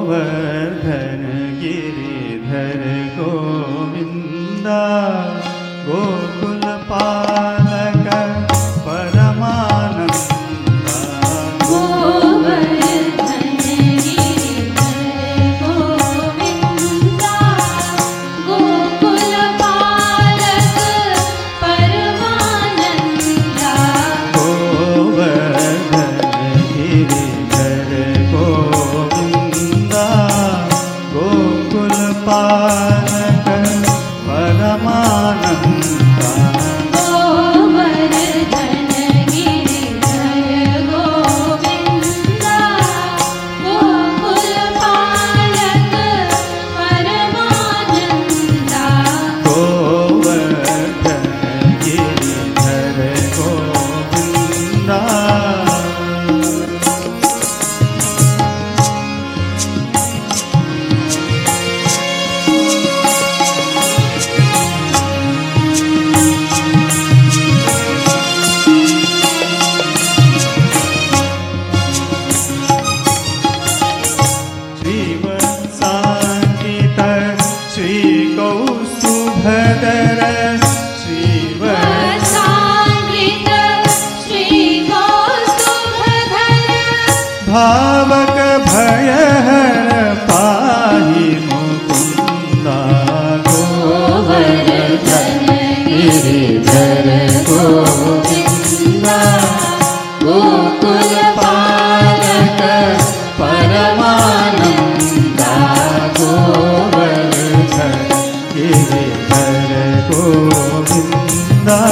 गोवर्धन गिरिधर गोविंदा गोकुल पालक परमानंदा गोवर्धन गिरिधर गोविंदा गोकुल पालक परमानंदा गोवर्धन गिरिधर गोविंदा गोकुल पालक परमानंदा गोवर्धन गिरिधर गोविंदा गोकुल पालक परमानंदा गोवर्धन गिरिधर गोविंदा श्रीवत्सान्वित श्रीकौस्तुभधर वत्सान्वित श्रीकौस्तुभधर भावक भयहर पाहि मुकुन्दा गोवर्धन गिरिधर गोविंदा गोकुल पालक परमानंदा गोवर्धन गिरिधर गोविंदा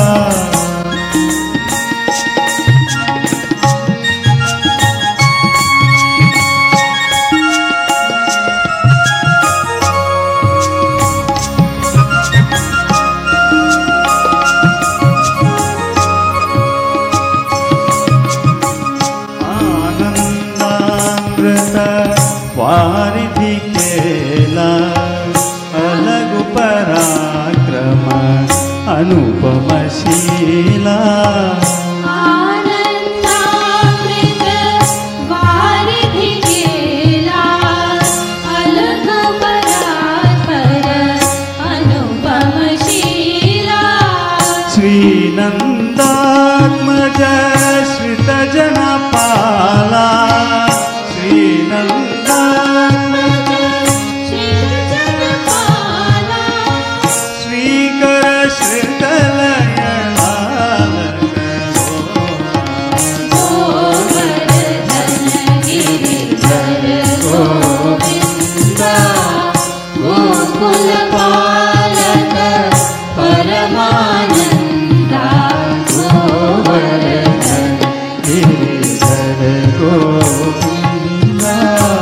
आनंदामृत वारिधि केला अलगु पराक्रम अनुपमशीला आनंदामृत वारिधि केला अलग परात्पर अनुपमशीला श्रीनंदात्मज श्रितजनपाला श्रीनंदात्मज श्रीजनपाला श्रीकर श्रितलयलाल गोवर्धन गिरिधर गोविंदा गोकुल पालक परमानंदा गोवर्धन गिरिधर गोविंदा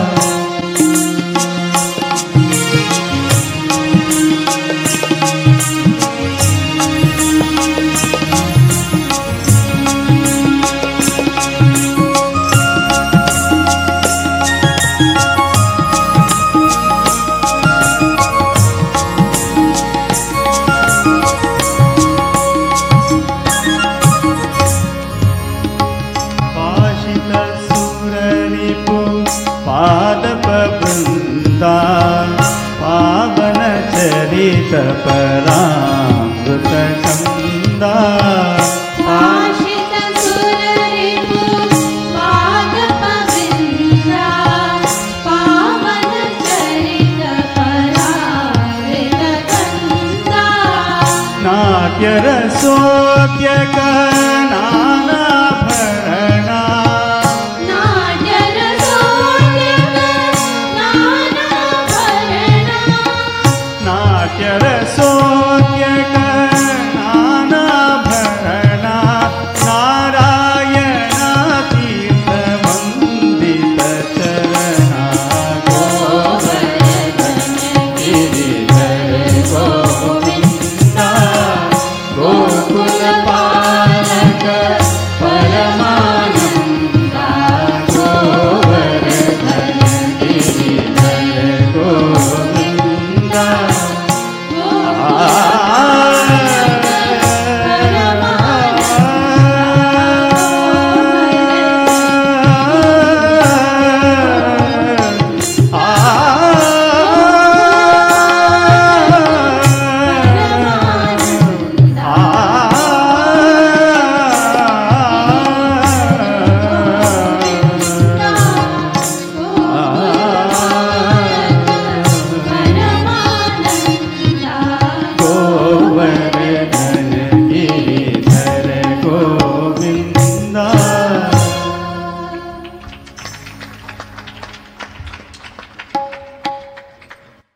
पाशित सुररिपु पादप वृंदा पावन चरित परामृत चंदा